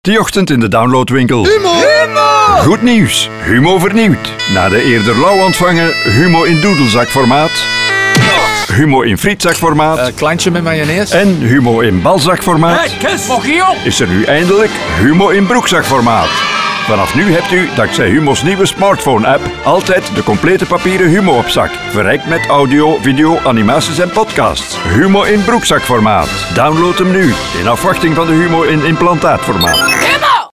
Die ochtend in de downloadwinkel. Humo! Goed nieuws. Humo vernieuwd. Na de eerder lauw ontvangen Humo in doedelzakformaat, Humo in frietzakformaat Kleintje met mayonaise. en Humo in balzakformaat Kes, mag je op? is er nu eindelijk Humo in broekzakformaat. Vanaf nu hebt u, dankzij Humo's nieuwe smartphone-app, altijd de complete papieren Humo op zak. Verrijkt met audio, video, animaties en podcasts. Humo in broekzakformaat. Download hem nu, in afwachting van de Humo in implantaatformaat.